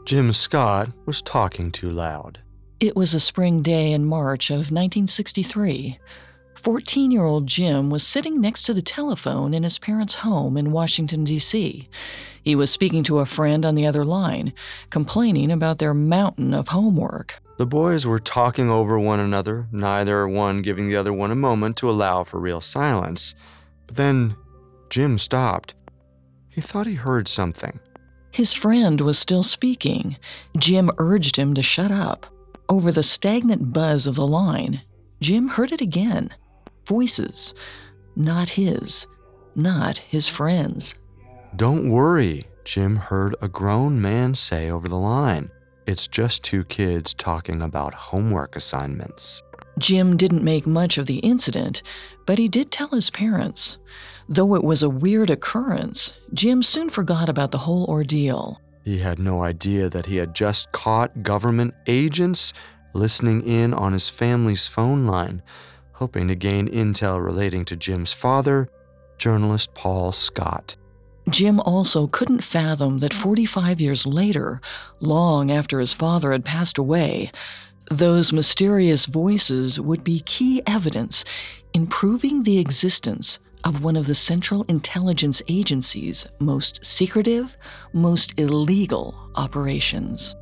Jim Scott was talking too loud. It was a spring day in March of 1963. 14-year-old Jim was sitting next to the telephone in his parents' home in Washington, D.C. He was speaking to a friend on the other line, complaining about their mountain of homework. The boys were talking over one another, neither one giving the other one a moment to allow for real silence. But then Jim stopped. He thought he heard something. His friend was still speaking. Jim urged him to shut up. Over the stagnant buzz of the line, Jim heard it again. Voices. Not his friends. "Don't worry," Jim heard a grown man say over the line. "It's just two kids talking about homework assignments." Jim didn't make much of the incident, but he did tell his parents. Though it was a weird occurrence, Jim soon forgot about the whole ordeal. He had no idea that he had just caught government agents listening in on his family's phone line, hoping to gain intel relating to Jim's father, journalist Paul Scott. Jim also couldn't fathom that 45 years later, long after his father had passed away, those mysterious voices would be key evidence in proving the existence of one of the Central Intelligence Agency's most secretive, most illegal operations.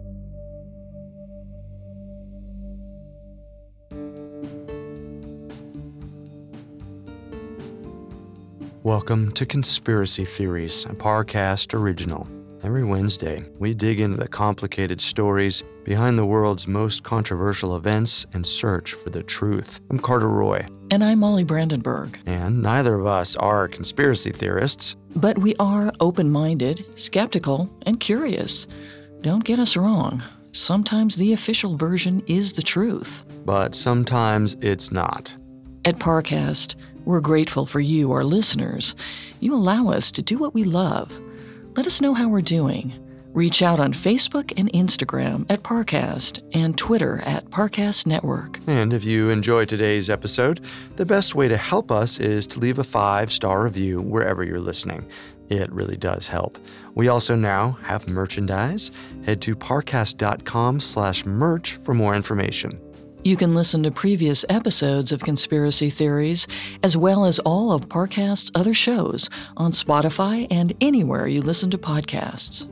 Welcome to Conspiracy Theories, a Parcast original. Every Wednesday, we dig into the complicated stories behind the world's most controversial events and search for the truth. I'm Carter Roy. And I'm Molly Brandenburg. And neither of us are conspiracy theorists. But we are open-minded, skeptical, and curious. Don't get us wrong. Sometimes the official version is the truth. But sometimes it's not. At Parcast, we're grateful for you, our listeners. You allow us to do what we love. Let us know how we're doing. Reach out on Facebook and Instagram at Parcast and Twitter at Parcast Network. And if you enjoy today's episode, the best way to help us is to leave a 5-star review wherever you're listening. It really does help. We also now have merchandise. Head to parcast.com/merch for more information. You can listen to previous episodes of Conspiracy Theories, as well as all of Parcast's other shows on Spotify and anywhere you listen to podcasts.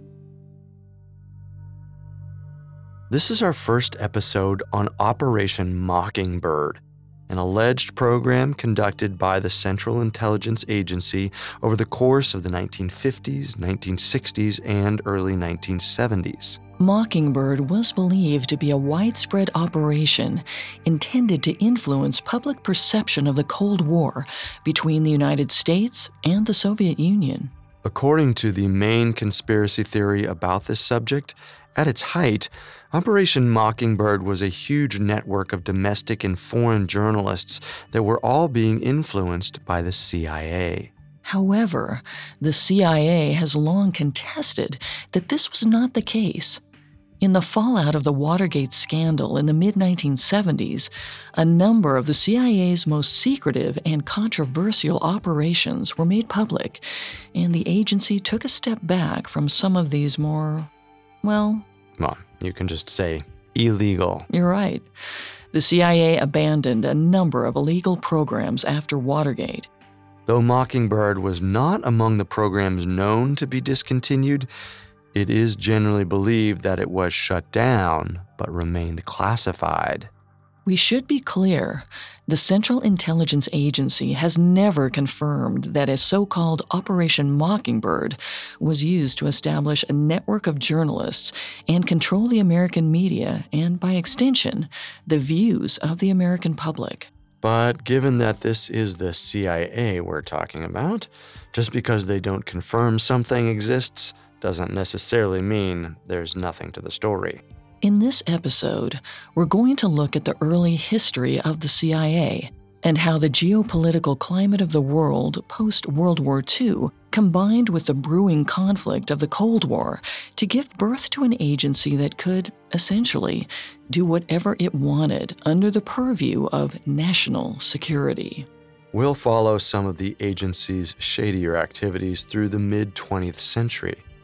This is our first episode on Operation Mockingbird, an alleged program conducted by the Central Intelligence Agency over the course of the 1950s, 1960s, and early 1970s. Mockingbird was believed to be a widespread operation intended to influence public perception of the Cold War between the United States and the Soviet Union. According to the main conspiracy theory about this subject, at its height, Operation Mockingbird was a huge network of domestic and foreign journalists that were all being influenced by the CIA. However, the CIA has long contested that this was not the case. In the fallout of the Watergate scandal in the mid-1970s, a number of the CIA's most secretive and controversial operations were made public, and the agency took a step back from some of these more, well, you can just say illegal. You're right. The CIA abandoned a number of illegal programs after Watergate. Though Mockingbird was not among the programs known to be discontinued, it is generally believed that it was shut down, but remained classified. We should be clear, the Central Intelligence Agency has never confirmed that a so-called Operation Mockingbird was used to establish a network of journalists and control the American media and, by extension, the views of the American public. But given that this is the CIA we're talking about, just because they don't confirm something exists doesn't necessarily mean there's nothing to the story. In this episode, we're going to look at the early history of the CIA and how the geopolitical climate of the world post-World War II combined with the brewing conflict of the Cold War to give birth to an agency that could, essentially, do whatever it wanted under the purview of national security. We'll follow some of the agency's shadier activities through the mid-20th century.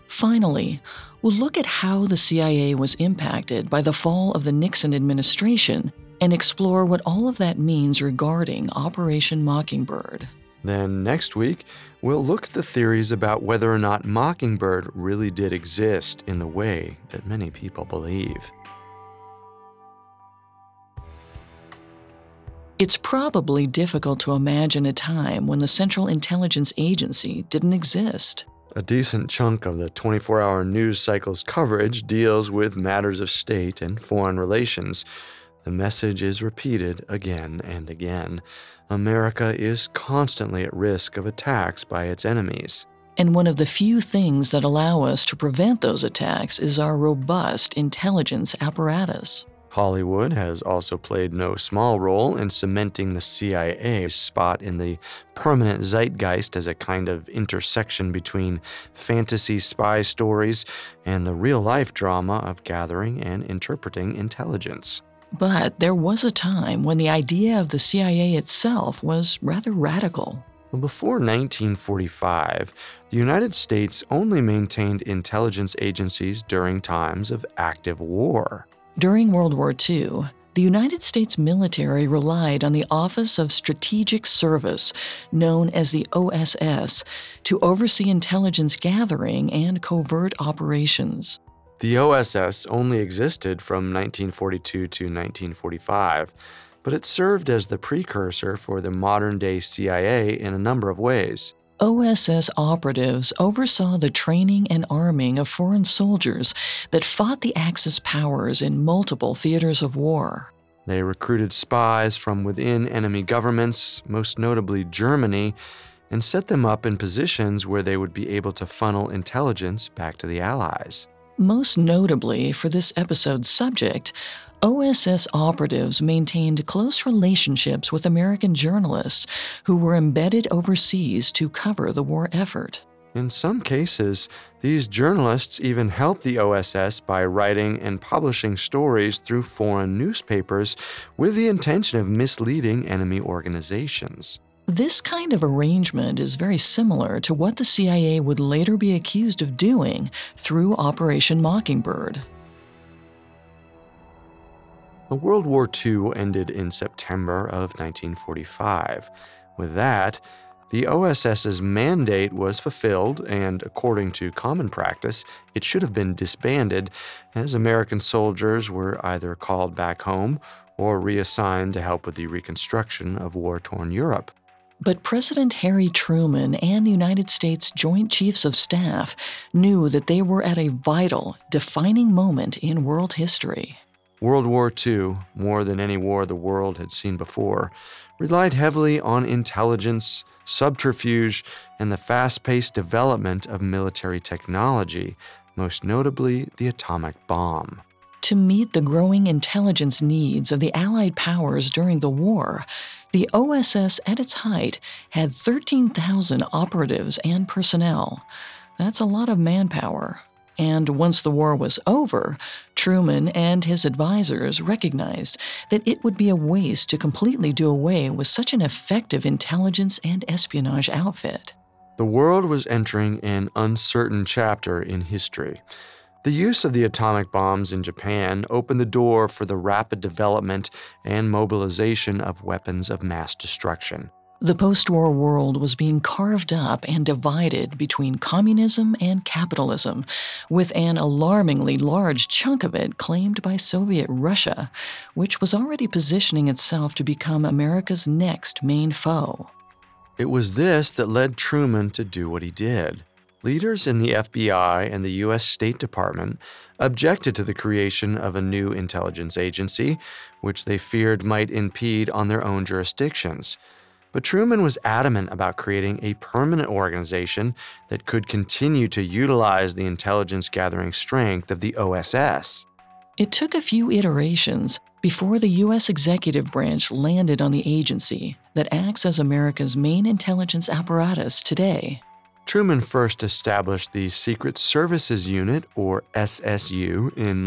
Finally, we'll look at how the CIA was impacted by the fall of the Nixon administration and explore what all of that means regarding Operation Mockingbird. Then next week, we'll look at the theories about whether or not Mockingbird really did exist in the way that many people believe. It's probably difficult to imagine a time when the Central Intelligence Agency didn't exist. A decent chunk of the 24-hour news cycle's coverage deals with matters of state and foreign relations. The message is repeated again and again. America is constantly at risk of attacks by its enemies. And one of the few things that allow us to prevent those attacks is our robust intelligence apparatus. Hollywood has also played no small role in cementing the CIA's spot in the permanent zeitgeist as a kind of intersection between fantasy spy stories and the real-life drama of gathering and interpreting intelligence. But there was a time when the idea of the CIA itself was rather radical. Before 1945, the United States only maintained intelligence agencies during times of active war. During World War II, the United States military relied on the Office of Strategic Service, known as the OSS, to oversee intelligence gathering and covert operations. The OSS only existed from 1942 to 1945, but it served as the precursor for the modern-day CIA in a number of ways. OSS operatives oversaw the training and arming of foreign soldiers that fought the Axis powers in multiple theaters of war. They recruited spies from within enemy governments, most notably Germany, and set them up in positions where they would be able to funnel intelligence back to the Allies. Most notably for this episode's subject, OSS operatives maintained close relationships with American journalists who were embedded overseas to cover the war effort. In some cases, these journalists even helped the OSS by writing and publishing stories through foreign newspapers with the intention of misleading enemy organizations. This kind of arrangement is very similar to what the CIA would later be accused of doing through Operation Mockingbird. World War II ended in September of 1945. With that, the OSS's mandate was fulfilled, and according to common practice, it should have been disbanded, as American soldiers were either called back home or reassigned to help with the reconstruction of war-torn Europe. But President Harry Truman and the United States Joint Chiefs of Staff knew that they were at a vital, defining moment in world history. World War II, more than any war the world had seen before, relied heavily on intelligence, subterfuge, and the fast-paced development of military technology, most notably the atomic bomb. To meet the growing intelligence needs of the Allied powers during the war, the OSS at its height had 13,000 operatives and personnel. That's a lot of manpower. And once the war was over, Truman and his advisors recognized that it would be a waste to completely do away with such an effective intelligence and espionage outfit. The world was entering an uncertain chapter in history. The use of the atomic bombs in Japan opened the door for the rapid development and mobilization of weapons of mass destruction. The post-war world was being carved up and divided between communism and capitalism, with an alarmingly large chunk of it claimed by Soviet Russia, which was already positioning itself to become America's next main foe. It was this that led Truman to do what he did. Leaders in the FBI and the U.S. State Department objected to the creation of a new intelligence agency, which they feared might impede on their own jurisdictions. But Truman was adamant about creating a permanent organization that could continue to utilize the intelligence-gathering strength of the OSS. It took a few iterations before the U.S. executive branch landed on the agency that acts as America's main intelligence apparatus today. Truman first established the Secret Services Unit, or SSU, in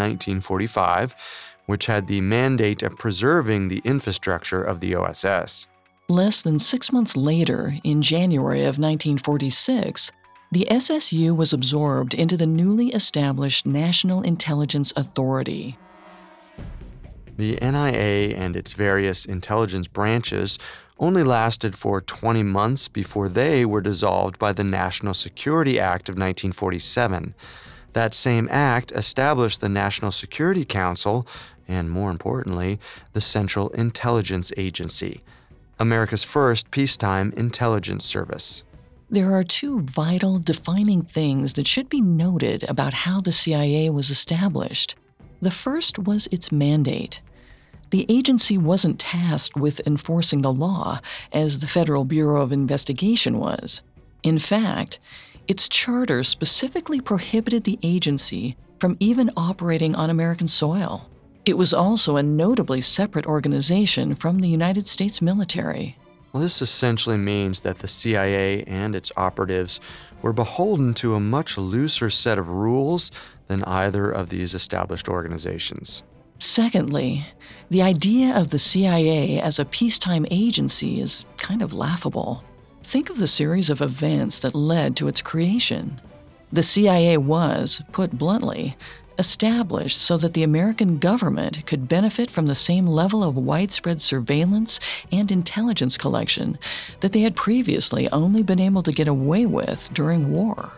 1945, which had the mandate of preserving the infrastructure of the OSS. Less than 6 months later, in January of 1946, The SSU was absorbed into the newly established National Intelligence Authority. The NIA and its various intelligence branches only lasted for 20 months before they were dissolved by the National Security Act of 1947. That same act established the National Security Council and, more importantly, the Central Intelligence Agency, America's first peacetime intelligence service. There are two vital, defining things that should be noted about how the CIA was established. The first was its mandate. The agency wasn't tasked with enforcing the law, as the Federal Bureau of Investigation was. In fact, its charter specifically prohibited the agency from even operating on American soil. It was also a notably separate organization from the United States military. Well, this essentially means that the CIA and its operatives were beholden to a much looser set of rules than either of these established organizations. Secondly, the idea of the CIA as a peacetime agency is kind of laughable. Think of the series of events that led to its creation. The CIA was, put bluntly, established so that the American government could benefit from the same level of widespread surveillance and intelligence collection that they had previously only been able to get away with during war.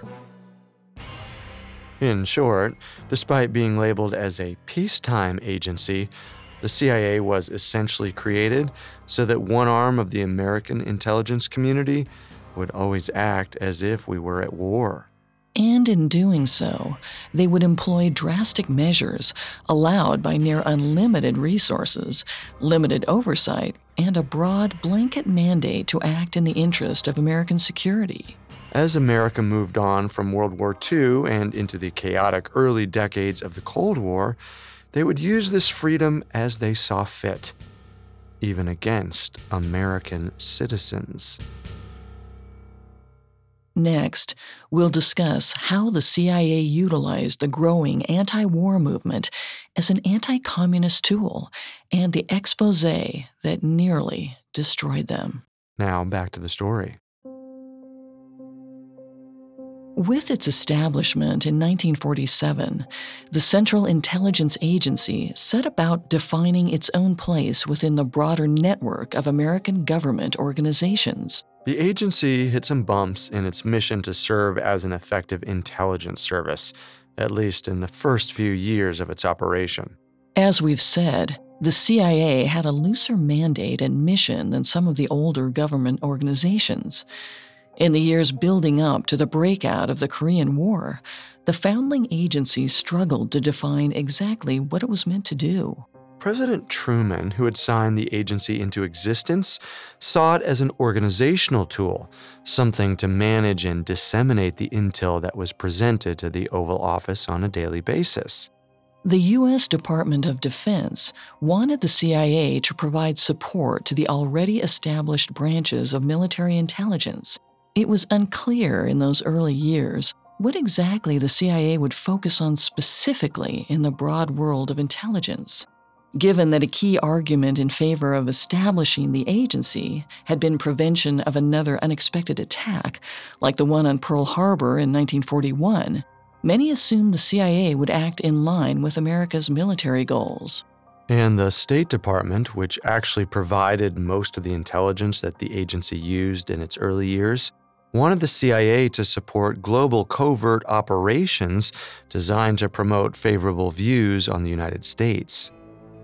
In short, despite being labeled as a peacetime agency, the CIA was essentially created so that one arm of the American intelligence community would always act as if we were at war. And in doing so, they would employ drastic measures allowed by near unlimited resources, limited oversight, and a broad blanket mandate to act in the interest of American security. As America moved on from World War II and into the chaotic early decades of the Cold War, they would use this freedom as they saw fit, even against American citizens. Next, we'll discuss how the CIA utilized the growing anti-war movement as an anti-communist tool and the expose that nearly destroyed them. Now back to the story. With its establishment in 1947, the Central Intelligence Agency set about defining its own place within the broader network of American government organizations. The agency hit some bumps in its mission to serve as an effective intelligence service, at least in the first few years of its operation. As we've said, the CIA had a looser mandate and mission than some of the older government organizations. In the years building up to the breakout of the Korean War, the foundling agency struggled to define exactly what it was meant to do. President Truman, who had signed the agency into existence, saw it as an organizational tool, something to manage and disseminate the intel that was presented to the Oval Office on a daily basis. The U.S. Department of Defense wanted the CIA to provide support to the already established branches of military intelligence. It was unclear in those early years what exactly the CIA would focus on specifically in the broad world of intelligence. Given that a key argument in favor of establishing the agency had been prevention of another unexpected attack, like the one on Pearl Harbor in 1941, many assumed the CIA would act in line with America's military goals. And the State Department, which actually provided most of the intelligence that the agency used in its early years, wanted the CIA to support global covert operations designed to promote favorable views on the United States.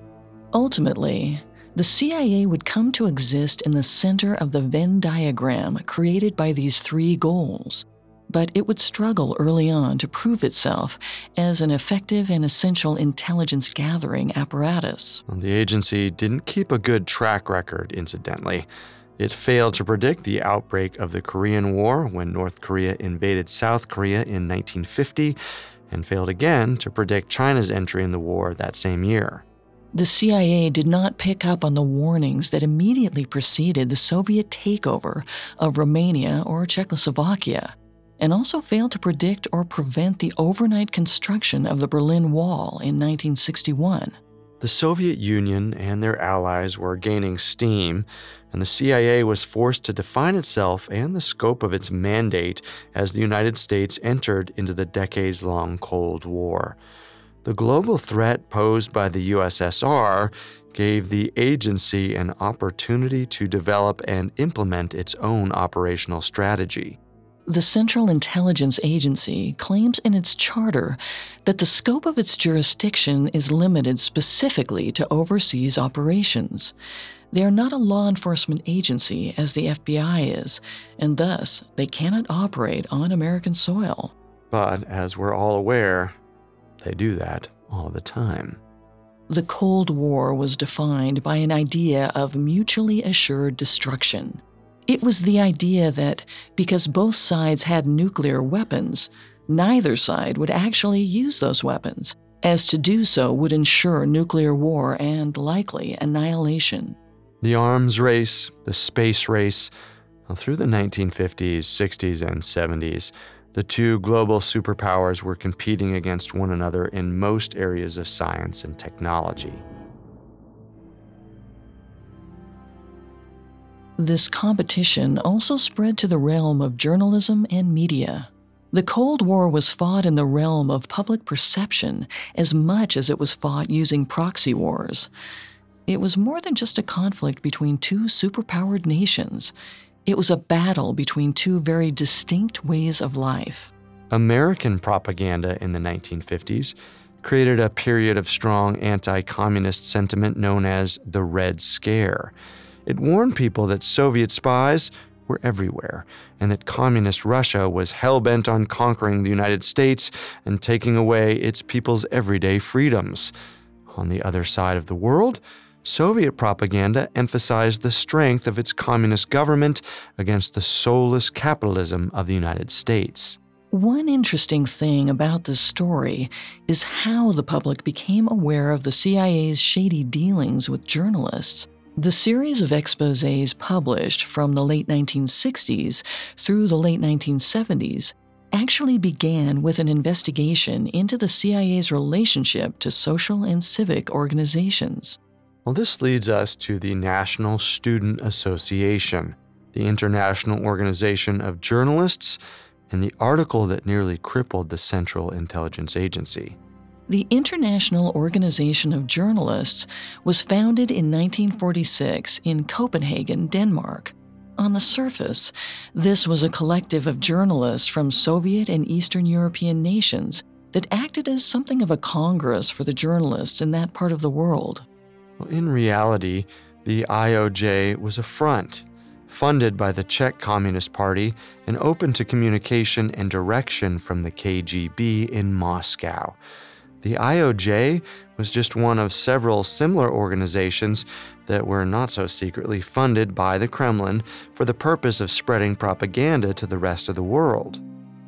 Ultimately, the CIA would come to exist in the center of the Venn diagram created by these three goals, but it would struggle early on to prove itself as an effective and essential intelligence gathering apparatus. The agency didn't keep a good track record, incidentally. It failed to predict the outbreak of the Korean War when North Korea invaded South Korea in 1950, and failed again to predict China's entry in the war that same year. The CIA did not pick up on the warnings that immediately preceded the Soviet takeover of Romania or Czechoslovakia, and also failed to predict or prevent the overnight construction of the Berlin Wall in 1961. The Soviet Union and their allies were gaining steam, and the CIA was forced to define itself and the scope of its mandate as the United States entered into the decades-long Cold War. The global threat posed by the USSR gave the agency an opportunity to develop and implement its own operational strategy. The Central Intelligence Agency claims in its charter that the scope of its jurisdiction is limited specifically to overseas operations. They are not a law enforcement agency as the FBI is, and thus they cannot operate on American soil. But as we're all aware, they do that all the time. The Cold War was defined by an idea of mutually assured destruction. It was the idea that because both sides had nuclear weapons, neither side would actually use those weapons, as to do so would ensure nuclear war and likely annihilation. The arms race, the space race, through the 1950s, 60s, and 70s, the two global superpowers were competing against one another in most areas of science and technology. This competition also spread to the realm of journalism and media. The Cold War was fought in the realm of public perception as much as it was fought using proxy wars. It was more than just a conflict between two superpowered nations. It was a battle between two very distinct ways of life. American propaganda in the 1950s created a period of strong anti-communist sentiment known as the Red Scare. It warned people that Soviet spies were everywhere, and that communist Russia was hell-bent on conquering the United States and taking away its people's everyday freedoms. On the other side of the world, Soviet propaganda emphasized the strength of its communist government against the soulless capitalism of the United States. One interesting thing about this story is how the public became aware of the CIA's shady dealings with journalists. The series of exposés published from the late 1960s through the late 1970s actually began with an investigation into the CIA's relationship to social and civic organizations. Well, this leads us to the National Student Association, the international organization of journalists, and the article that nearly crippled the Central Intelligence Agency. The International Organization of Journalists was founded in 1946 in Copenhagen, Denmark. On the surface, this was a collective of journalists from Soviet and Eastern European nations that acted as something of a congress for the journalists in that part of the world. Well, in reality, the IOJ was a front, funded by the Czech Communist Party and open to communication and direction from the KGB in Moscow. The IOJ was just one of several similar organizations that were not so secretly funded by the Kremlin for the purpose of spreading propaganda to the rest of the world.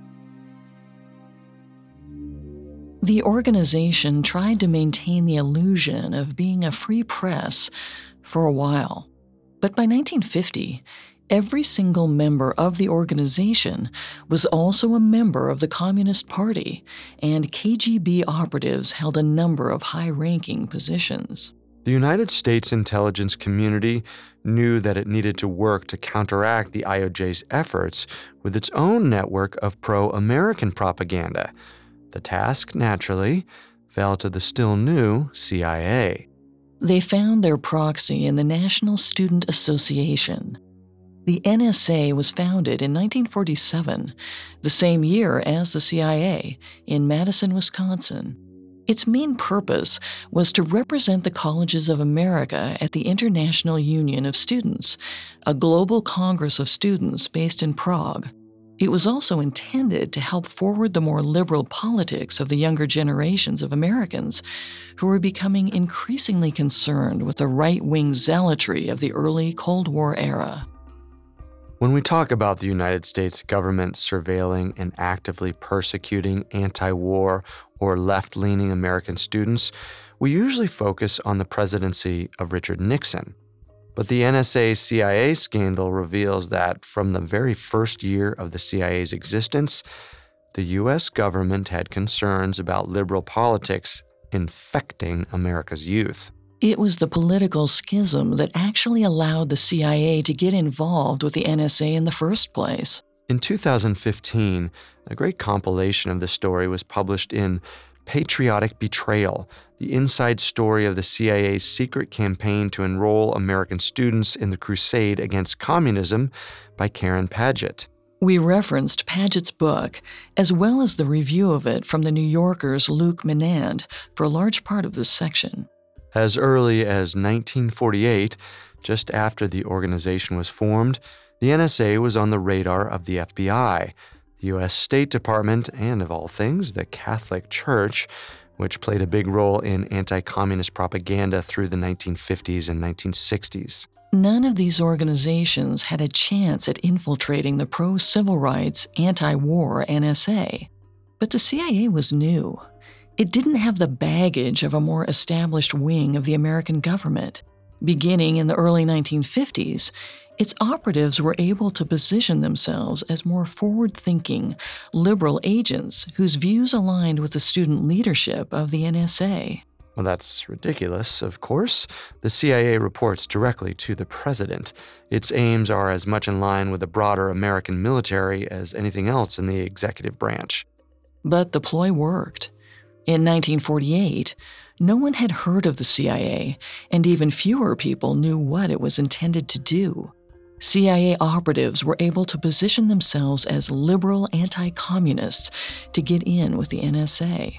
The organization tried to maintain the illusion of being a free press for a while. But by 1950, every single member of the organization was also a member of the Communist Party, and KGB operatives held a number of high-ranking positions. The United States intelligence community knew that it needed to work to counteract the IOJ's efforts with its own network of pro-American propaganda. The task, naturally, fell to the still new CIA. They found their proxy in the National Student Association. The NSA was founded in 1947, the same year as the CIA, in Madison, Wisconsin. Its main purpose was to represent the colleges of America at the International Union of Students, a global congress of students based in Prague. It was also intended to help forward the more liberal politics of the younger generations of Americans who were becoming increasingly concerned with the right-wing zealotry of the early Cold War era. When we talk about the United States government surveilling and actively persecuting anti-war or left-leaning American students, we usually focus on the presidency of Richard Nixon. But the NSA-CIA scandal reveals that from the very first year of the CIA's existence, the U.S. government had concerns about liberal politics infecting America's youth. It was the political schism that actually allowed the CIA to get involved with the NSA in the first place. In 2015, a great compilation of the story was published in Patriotic Betrayal, the inside story of the CIA's secret campaign to enroll American students in the crusade against communism by Karen Padgett. We referenced Padgett's book, as well as the review of it from The New Yorker's Luc Menand, for a large part of this section. As early as 1948, just after the organization was formed, the NSA was on the radar of the FBI, the U.S. State Department, and of all things, the Catholic Church, which played a big role in anti-communist propaganda through the 1950s and 1960s. None of these organizations had a chance at infiltrating the pro-civil rights, anti-war NSA. But the CIA was new. It didn't have the baggage of a more established wing of the American government. Beginning in the early 1950s, its operatives were able to position themselves as more forward-thinking, liberal agents whose views aligned with the student leadership of the NSA. Well, that's ridiculous, of course. The CIA reports directly to the president. Its aims are as much in line with the broader American military as anything else in the executive branch. But the ploy worked. In 1948, no one had heard of the CIA, and even fewer people knew what it was intended to do. CIA operatives were able to position themselves as liberal anti-communists to get in with the NSA.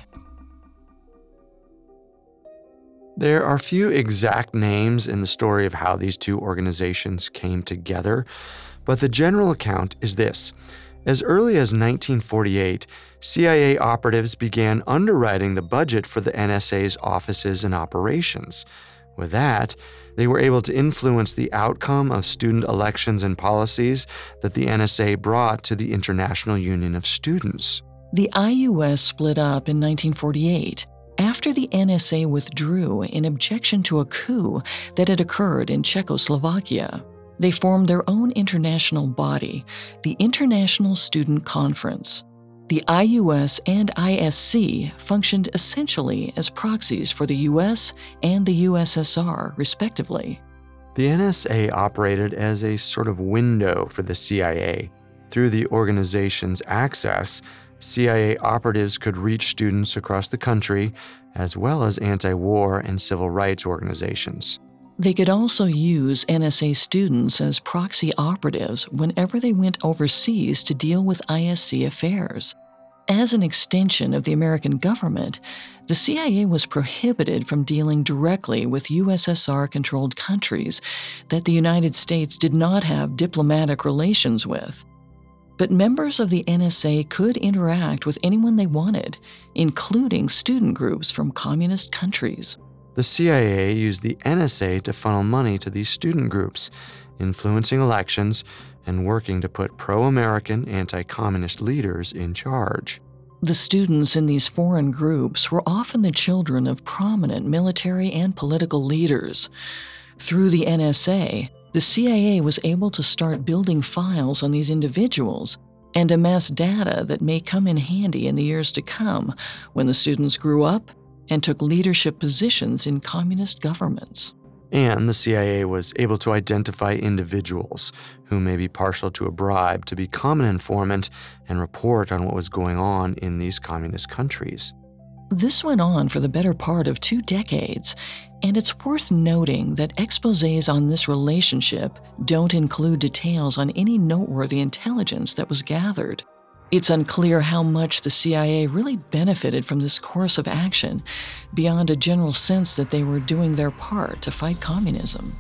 There are few exact names in the story of how these two organizations came together, but the general account is this. As early as 1948, CIA operatives began underwriting the budget for the NSA's offices and operations. With that, they were able to influence the outcome of student elections and policies that the NSA brought to the International Union of Students. The IUS split up in 1948 after the NSA withdrew in objection to a coup that had occurred in Czechoslovakia. They formed their own international body, the International Student Conference. The IUS and ISC functioned essentially as proxies for the US and the USSR, respectively. The NSA operated as a sort of window for the CIA. Through the organization's access, CIA operatives could reach students across the country, as well as anti-war and civil rights organizations. They could also use NSA students as proxy operatives whenever they went overseas to deal with ISC affairs. As an extension of the American government, the CIA was prohibited from dealing directly with USSR-controlled countries that the United States did not have diplomatic relations with. But members of the NSA could interact with anyone they wanted, including student groups from communist countries. The CIA used the NSA to funnel money to these student groups, influencing elections and working to put pro-American anti-communist leaders in charge. The students in these foreign groups were often the children of prominent military and political leaders. Through the NSA, the CIA was able to start building files on these individuals and amass data that may come in handy in the years to come when the students grew up and took leadership positions in communist governments. And the CIA was able to identify individuals who may be partial to a bribe to become an informant and report on what was going on in these communist countries. This went on for the better part of 2 decades, and it's worth noting that exposés on this relationship don't include details on any noteworthy intelligence that was gathered. It's unclear how much the CIA really benefited from this course of action, beyond a general sense that they were doing their part to fight communism.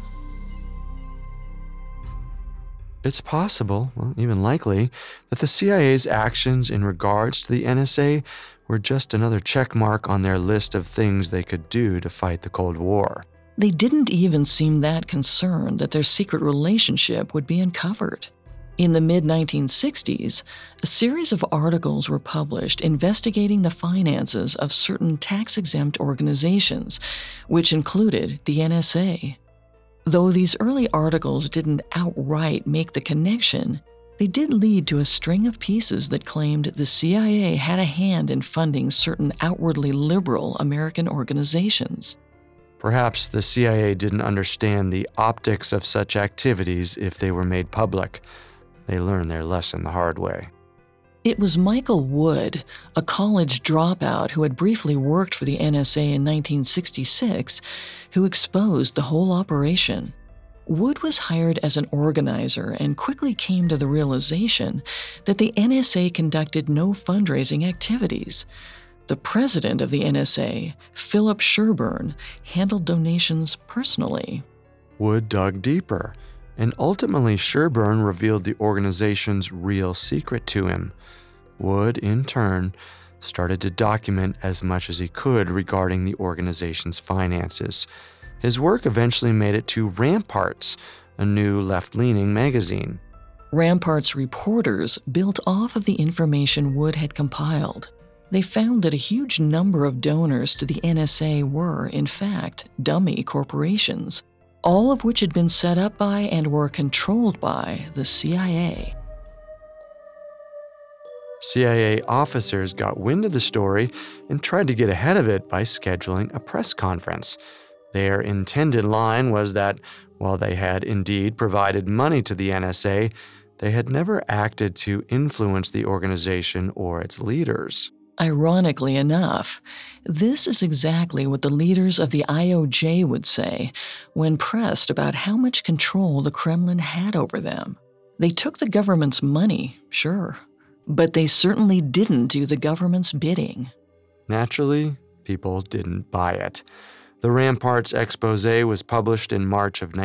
It's possible, well, even likely, that the CIA's actions in regards to the NSA were just another check mark on their list of things they could do to fight the Cold War. They didn't even seem that concerned that their secret relationship would be uncovered. In the mid-1960s, a series of articles were published investigating the finances of certain tax-exempt organizations, which included the NSA. Though these early articles didn't outright make the connection, They did lead to a string of pieces that claimed the CIA had a hand in funding certain outwardly liberal American organizations. Perhaps the CIA didn't understand the optics of such activities if they were made public. They learned their lesson the hard way. It was Michael Wood, a college dropout who had briefly worked for the NSA in 1966, who exposed the whole operation. Wood was hired as an organizer and quickly came to the realization that the NSA conducted no fundraising activities. The president of the NSA, Philip Sherburne, handled donations personally. Wood dug deeper, and ultimately Sherburne revealed the organization's real secret to him. Wood, in turn, started to document as much as he could regarding the organization's finances. His work eventually made it to Ramparts, a new left-leaning magazine. Ramparts reporters built off of the information Wood had compiled. They found that a huge number of donors to the NSA were, in fact, dummy corporations, all of which had been set up by and were controlled by the CIA. CIA officers got wind of the story and tried to get ahead of it by scheduling a press conference. Their intended line was that, while they had indeed provided money to the NSA, they had never acted to influence the organization or its leaders. Ironically enough, this is exactly what the leaders of the IOJ would say when pressed about how much control the Kremlin had over them. They took the government's money, sure, but they certainly didn't do the government's bidding. Naturally, people didn't buy it. The Ramparts expose was published in March of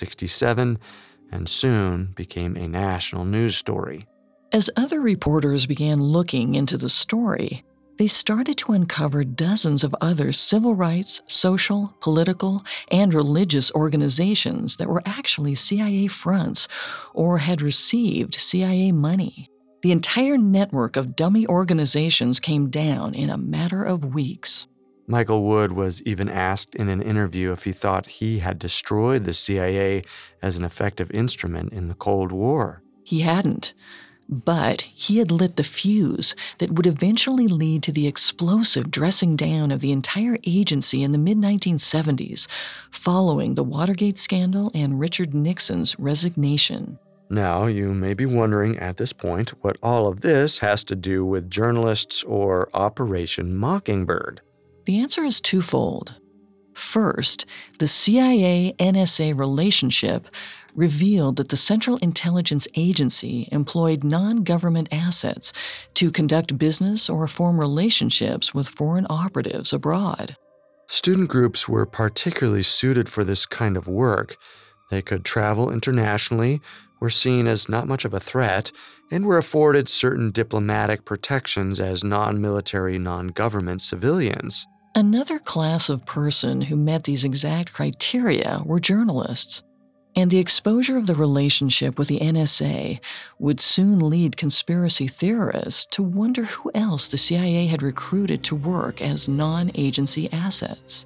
1967 and soon became a national news story. As other reporters began looking into the story, they started to uncover dozens of other civil rights, social, political, and religious organizations that were actually CIA fronts or had received CIA money. The entire network of dummy organizations came down in a matter of weeks. Michael Wood was even asked in an interview if he thought he had destroyed the CIA as an effective instrument in the Cold War. He hadn't, but he had lit the fuse that would eventually lead to the explosive dressing down of the entire agency in the mid-1970s, following the Watergate scandal and Richard Nixon's resignation. Now, you may be wondering at this point what all of this has to do with journalists or Operation Mockingbird. The answer is twofold. First, the CIA-NSA relationship revealed that the Central Intelligence Agency employed non-government assets to conduct business or form relationships with foreign operatives abroad. Student groups were particularly suited for this kind of work. They could travel internationally, were seen as not much of a threat, and were afforded certain diplomatic protections as non-military, non-government civilians. Another class of person who met these exact criteria were journalists. And the exposure of the relationship with the NSA would soon lead conspiracy theorists to wonder who else the CIA had recruited to work as non-agency assets.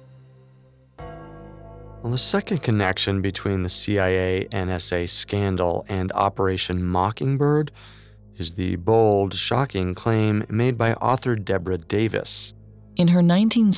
Well, the second connection between the CIA-NSA scandal and Operation Mockingbird is the bold, shocking claim made by author Deborah Davis. In her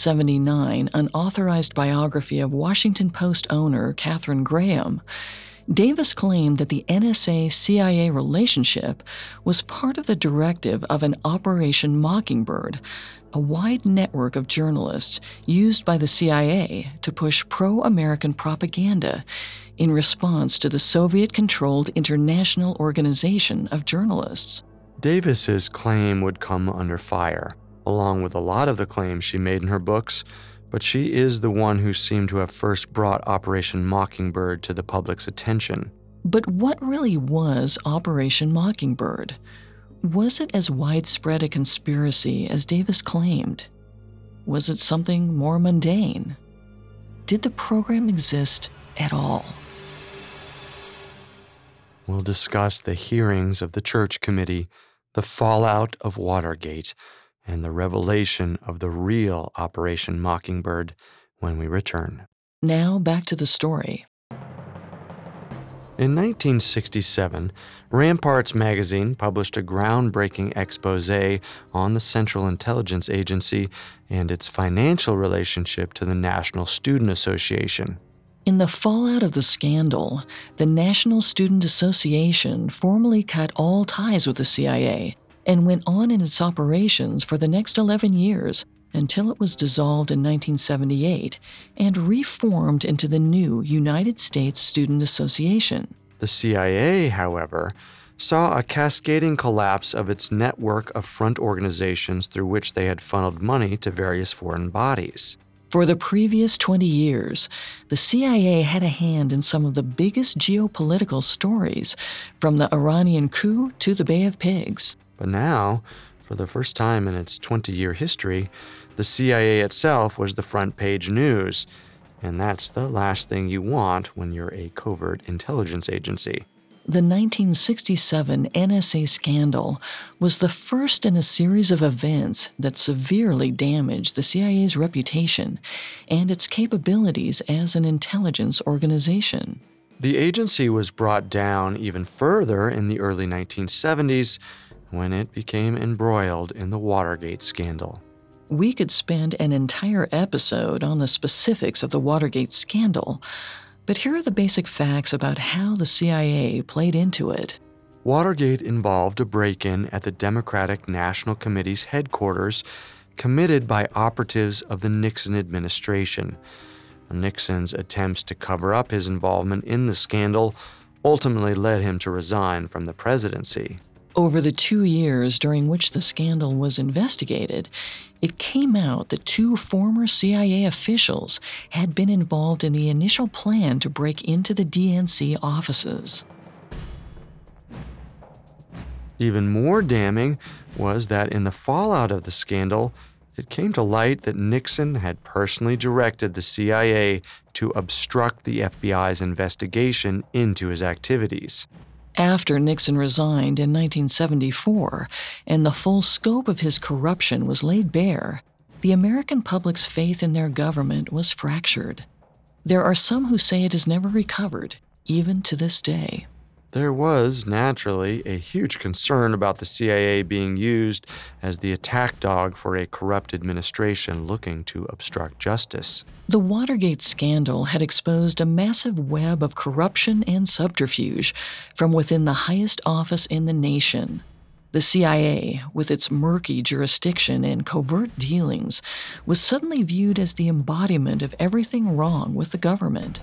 1979 unauthorized biography of Washington Post owner Katharine Graham, Davis claimed that the NSA-CIA relationship was part of the directive of an Operation Mockingbird, a wide network of journalists used by the CIA to push pro-American propaganda in response to the Soviet-controlled International Organization of Journalists. Davis's claim would come under fire, along with a lot of the claims she made in her books, but she is the one who seemed to have first brought Operation Mockingbird to the public's attention. But what really was Operation Mockingbird? Was it as widespread a conspiracy as Davis claimed? Was it something more mundane? Did the program exist at all? We'll discuss the hearings of the Church Committee, the fallout of Watergate, and the revelation of the real Operation Mockingbird when we return. Now back to the story. In 1967, Ramparts magazine published a groundbreaking exposé on the Central Intelligence Agency and its financial relationship to the National Student Association. In the fallout of the scandal, the National Student Association formally cut all ties with the CIA and went on in its operations for the next 11 years until it was dissolved in 1978 and reformed into the new United States Student Association. The CIA, however, saw a cascading collapse of its network of front organizations through which they had funneled money to various foreign bodies. For the previous 20 years, the CIA had a hand in some of the biggest geopolitical stories, from the Iranian coup to the Bay of Pigs. But now, for the first time in its 20-year history, the CIA itself was the front page news, and that's the last thing you want when you're a covert intelligence agency. The 1967 NSA scandal was the first in a series of events that severely damaged the CIA's reputation and its capabilities as an intelligence organization. The agency was brought down even further in the early 1970s when it became embroiled in the Watergate scandal. We could spend an entire episode on the specifics of the Watergate scandal, but here are the basic facts about how the CIA played into it. Watergate involved a break-in at the Democratic National Committee's headquarters committed by operatives of the Nixon administration. Nixon's attempts to cover up his involvement in the scandal ultimately led him to resign from the presidency. Over the 2 years during which the scandal was investigated, it came out that 2 former CIA officials had been involved in the initial plan to break into the DNC offices. Even more damning was that in the fallout of the scandal, it came to light that Nixon had personally directed the CIA to obstruct the FBI's investigation into his activities. After Nixon resigned in 1974 and the full scope of his corruption was laid bare, the American public's faith in their government was fractured. There are some who say it has never recovered, even to this day. There was, naturally, a huge concern about the CIA being used as the attack dog for a corrupt administration looking to obstruct justice. The Watergate scandal had exposed a massive web of corruption and subterfuge from within the highest office in the nation. The CIA, with its murky jurisdiction and covert dealings, was suddenly viewed as the embodiment of everything wrong with the government.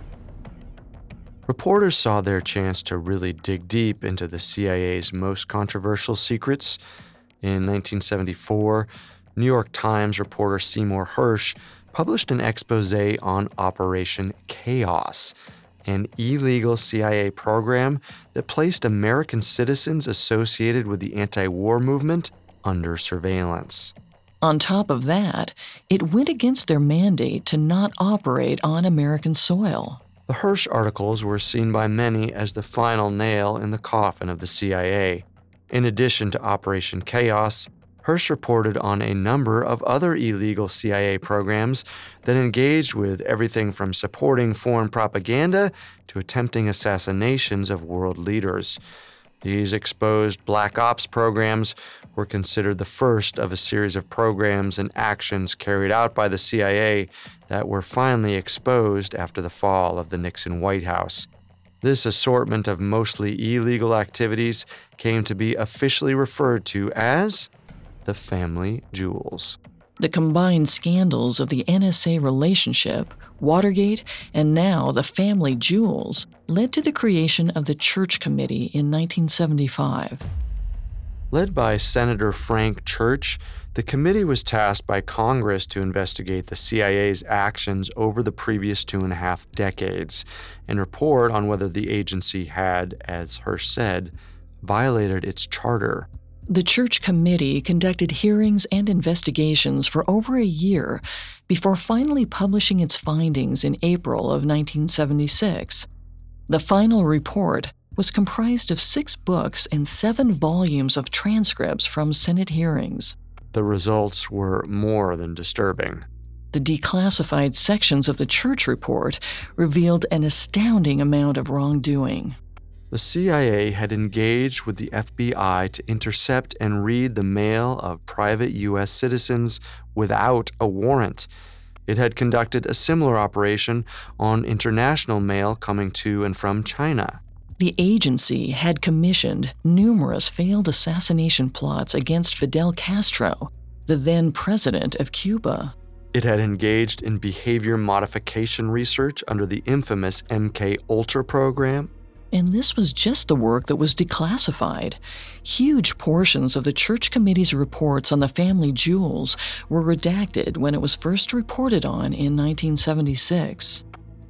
Reporters saw their chance to really dig deep into the CIA's most controversial secrets. In 1974, New York Times reporter Seymour Hersh published an exposé on Operation Chaos, an illegal CIA program that placed American citizens associated with the anti-war movement under surveillance. On top of that, it went against their mandate to not operate on American soil. The Hersh articles were seen by many as the final nail in the coffin of the CIA. In addition to Operation Chaos, Hersh reported on a number of other illegal CIA programs that engaged with everything from supporting foreign propaganda to attempting assassinations of world leaders. These exposed Black Ops programs were considered the first of a series of programs and actions carried out by the CIA that were finally exposed after the fall of the Nixon White House. This assortment of mostly illegal activities came to be officially referred to as the Family Jewels. The combined scandals of the NSA relationship, Watergate, and now the Family Jewels led to the creation of the Church Committee in 1975. Led by Senator Frank Church, the committee was tasked by Congress to investigate the CIA's actions over the previous 2.5 decades and report on whether the agency had, as Hersh said, violated its charter. The Church Committee conducted hearings and investigations for over a year before finally publishing its findings in April of 1976. The final report was comprised of 6 books and 7 volumes of transcripts from Senate hearings. The results were more than disturbing. The declassified sections of the Church report revealed an astounding amount of wrongdoing. The CIA had engaged with the FBI to intercept and read the mail of private U.S. citizens without a warrant. It had conducted a similar operation on international mail coming to and from China. The agency had commissioned numerous failed assassination plots against Fidel Castro, the then president of Cuba. It had engaged in behavior modification research under the infamous MK-Ultra program. And this was just the work that was declassified. Huge portions of the Church Committee's reports on the family jewels were redacted when it was first reported on in 1976.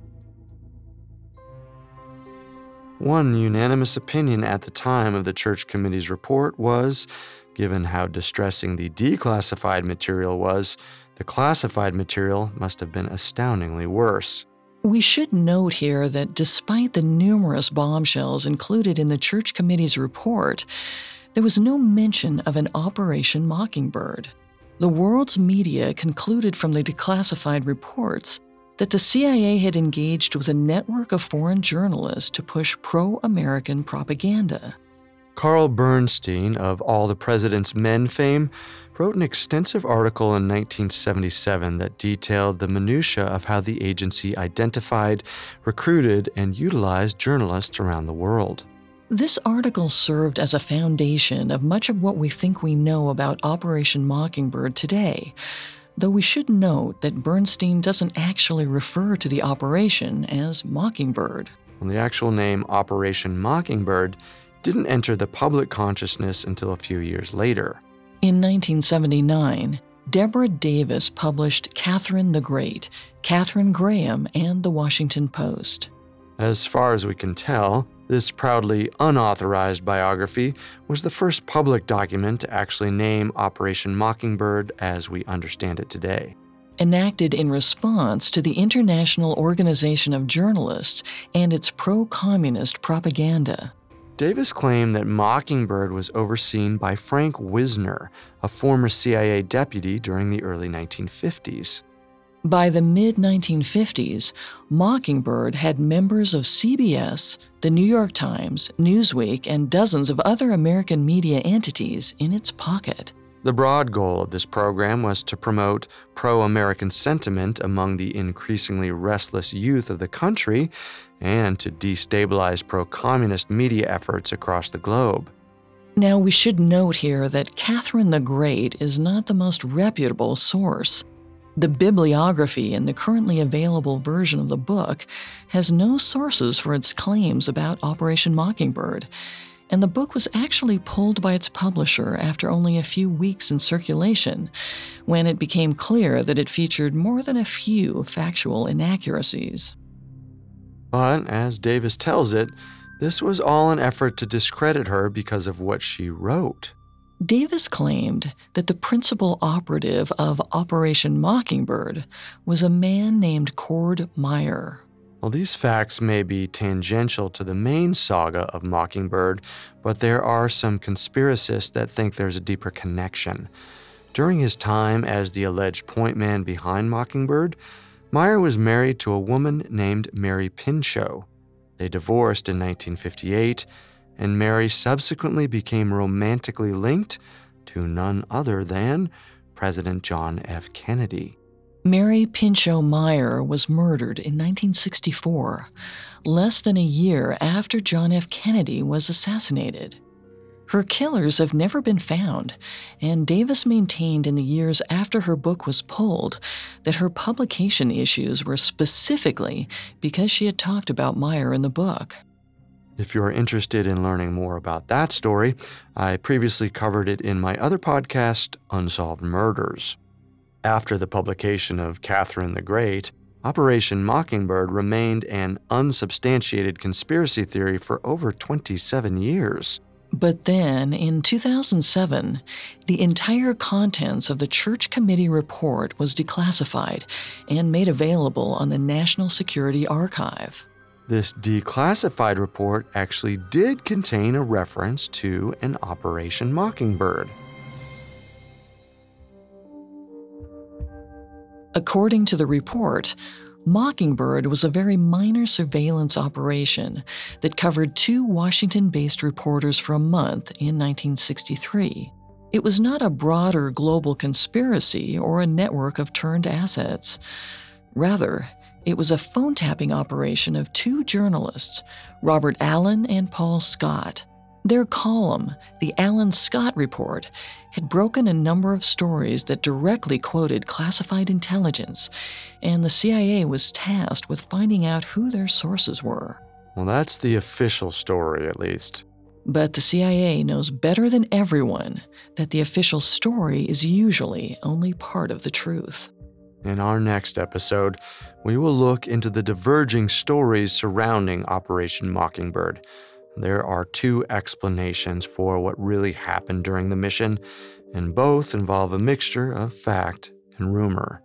One unanimous opinion at the time of the Church Committee's report was, given how distressing the declassified material was, the classified material must have been astoundingly worse. We should note here that despite the numerous bombshells included in the Church Committee's report, there was no mention of an Operation Mockingbird. The world's media concluded from the declassified reports that the CIA had engaged with a network of foreign journalists to push pro-American propaganda. Carl Bernstein, of All the President's Men fame, wrote an extensive article in 1977 that detailed the minutiae of how the agency identified, recruited, and utilized journalists around the world. This article served as a foundation of much of what we think we know about Operation Mockingbird today, though we should note that Bernstein doesn't actually refer to the operation as Mockingbird. Well, the actual name Operation Mockingbird didn't enter the public consciousness until a few years later. In 1979, Deborah Davis published Catherine the Great, Katharine Graham, and The Washington Post. As far as we can tell, this proudly unauthorized biography was the first public document to actually name Operation Mockingbird as we understand it today. Enacted in response to the International Organization of Journalists and its pro-communist propaganda. Davis claimed that Mockingbird was overseen by Frank Wisner, a former CIA deputy during the early 1950s. By the mid-1950s, Mockingbird had members of CBS, The New York Times, Newsweek, and dozens of other American media entities in its pocket. The broad goal of this program was to promote pro-American sentiment among the increasingly restless youth of the country and to destabilize pro-communist media efforts across the globe. Now, we should note here that Catherine the Great is not the most reputable source. The bibliography in the currently available version of the book has no sources for its claims about Operation Mockingbird, and the book was actually pulled by its publisher after only a few weeks in circulation, when it became clear that it featured more than a few factual inaccuracies. But, as Davis tells it, this was all an effort to discredit her because of what she wrote. Davis claimed that the principal operative of Operation Mockingbird was a man named Cord Meyer. Well, these facts may be tangential to the main saga of Mockingbird, but there are some conspiracists that think there's a deeper connection. During his time as the alleged point man behind Mockingbird, Meyer was married to a woman named Mary Pinchot. They divorced in 1958, and Mary subsequently became romantically linked to none other than President John F. Kennedy. Mary Pinchot Meyer was murdered in 1964, less than a year after John F. Kennedy was assassinated. Her killers have never been found, and Davis maintained in the years after her book was pulled that her publication issues were specifically because she had talked about Meyer in the book. If you're interested in learning more about that story, I previously covered it in my other podcast, Unsolved Murders. After the publication of Catherine the Great, Operation Mockingbird remained an unsubstantiated conspiracy theory for over 27 years. But then, in 2007, the entire contents of the Church Committee report was declassified and made available on the National Security Archive. This declassified report actually did contain a reference to an Operation Mockingbird. According to the report, Mockingbird was a very minor surveillance operation that covered 2 Washington-based reporters for a month in 1963. It was not a broader global conspiracy or a network of turned assets. Rather, it was a phone-tapping operation of 2 journalists, Robert Allen and Paul Scott. Their column, the Allen Scott Report, had broken a number of stories that directly quoted classified intelligence, and the CIA was tasked with finding out who their sources were. Well, that's the official story, at least. But the CIA knows better than everyone that the official story is usually only part of the truth. In our next episode, we will look into the diverging stories surrounding Operation Mockingbird. There are 2 explanations for what really happened during the mission, and both involve a mixture of fact and rumor.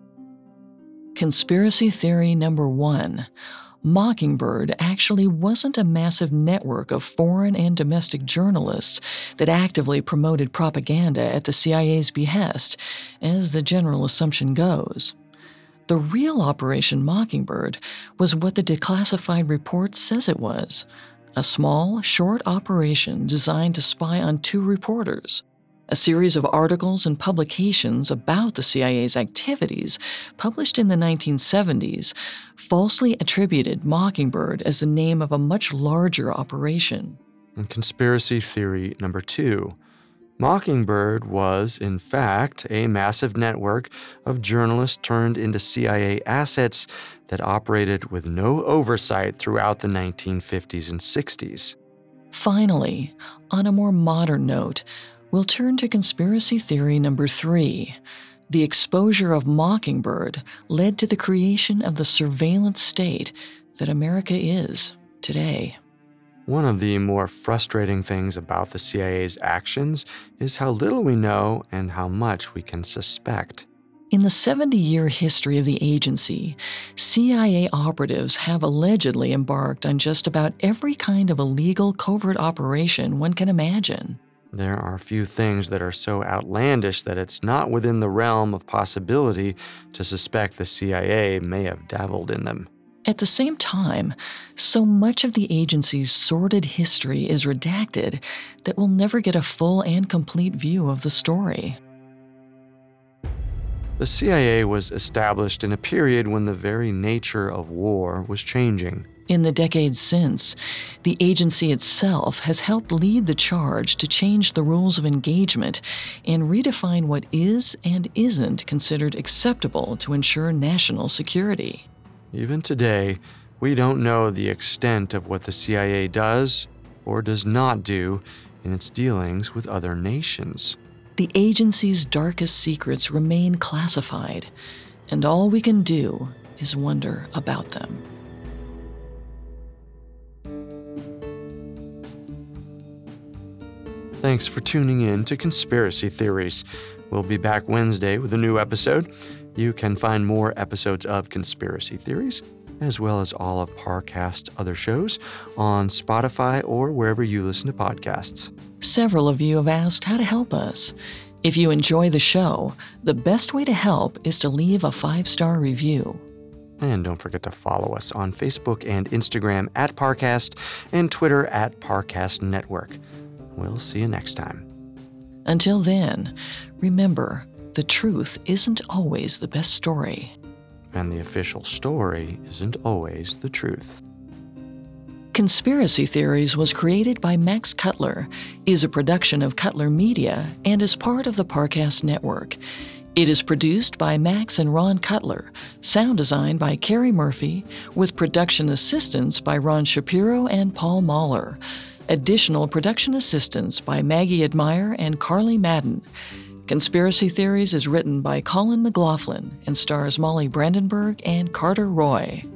Conspiracy theory number 1. Mockingbird actually wasn't a massive network of foreign and domestic journalists that actively promoted propaganda at the CIA's behest, as the general assumption goes. The real Operation Mockingbird was what the declassified report says it was: a small, short operation designed to spy on 2 reporters. A series of articles and publications about the CIA's activities, published in the 1970s, falsely attributed Mockingbird as the name of a much larger operation. And conspiracy theory number 2. Mockingbird was, in fact, a massive network of journalists turned into CIA assets that operated with no oversight throughout the 1950s and 60s. Finally, on a more modern note, we'll turn to conspiracy theory number 3. The exposure of Mockingbird led to the creation of the surveillance state that America is today. One of the more frustrating things about the CIA's actions is how little we know and how much we can suspect. In the 70-year history of the agency, CIA operatives have allegedly embarked on just about every kind of illegal covert operation one can imagine. There are few things that are so outlandish that it's not within the realm of possibility to suspect the CIA may have dabbled in them. At the same time, so much of the agency's sordid history is redacted that we'll never get a full and complete view of the story. The CIA was established in a period when the very nature of war was changing. In the decades since, the agency itself has helped lead the charge to change the rules of engagement and redefine what is and isn't considered acceptable to ensure national security. Even today, we don't know the extent of what the CIA does or does not do in its dealings with other nations. The agency's darkest secrets remain classified, and all we can do is wonder about them. Thanks for tuning in to Conspiracy Theories. We'll be back Wednesday with a new episode. You can find more episodes of Conspiracy Theories, as well as all of Parcast's other shows, on Spotify or wherever you listen to podcasts. Several of you have asked how to help us. If you enjoy the show, the best way to help is to leave a 5-star review. And don't forget to follow us on Facebook and Instagram at Parcast and Twitter at Parcast Network. We'll see you next time. Until then, remember, the truth isn't always the best story. And the official story isn't always the truth. Conspiracy Theories was created by Max Cutler, is a production of Cutler Media, and is part of the Parcast Network. It is produced by Max and Ron Cutler, sound design by Carrie Murphy, with production assistance by Ron Shapiro and Paul Mahler. Additional production assistance by Maggie Admire and Carly Madden. Conspiracy Theories is written by Colin McLaughlin and stars Molly Brandenburg and Carter Roy.